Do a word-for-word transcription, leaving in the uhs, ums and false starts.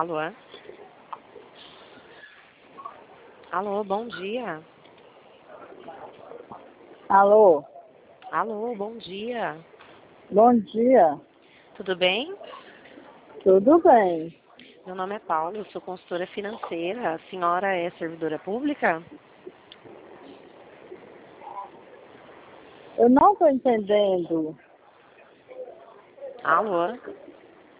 Alô? Alô, bom dia. Alô? Alô, bom dia. Bom dia. Tudo bem? Tudo bem? Meu nome é Paula, eu sou consultora financeira. A senhora é servidora pública? Eu não estou entendendo. Alô?